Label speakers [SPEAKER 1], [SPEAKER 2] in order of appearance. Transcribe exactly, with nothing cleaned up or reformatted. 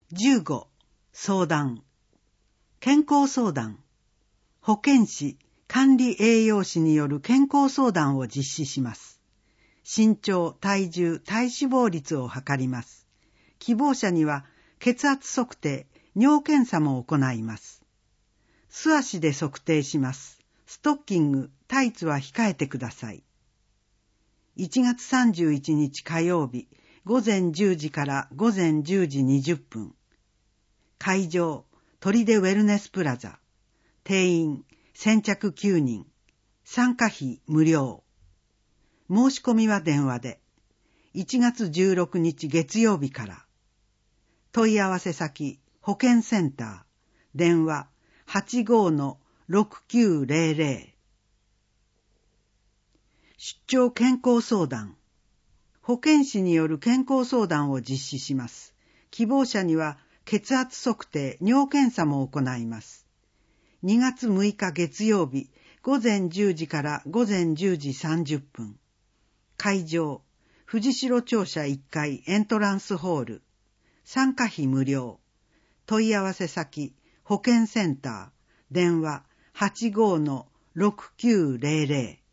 [SPEAKER 1] じゅうご、相談。健康相談。保健師、管理栄養士による健康相談を実施します。身長、体重、体脂肪率を測ります。希望者には血圧測定、尿検査も行います。素足で測定します。ストッキング、タイツは控えてください。いちがつさんじゅういちにち火曜日、ごぜんじゅうじからごぜんじゅうじにじゅっぷん。会場、砦ウェルネスプラザ。定員、先着きゅうにん。参加費無料。申し込みは電話で。いちがつじゅうろくにち月曜日から。問い合わせ先、保健センター。電話、はちごのろくきゅうぜろぜろ。出張健康相談。保健師による健康相談を実施します。希望者には血圧測定、尿検査も行います。にがつむいか月曜日、ごぜんじゅうじからごぜんじゅうじさんじゅっぷん。会場、藤代庁舎いっかいエントランスホール。参加費無料。問い合わせ先、保健センター。電話、はちごのろくきゅうぜろぜろ。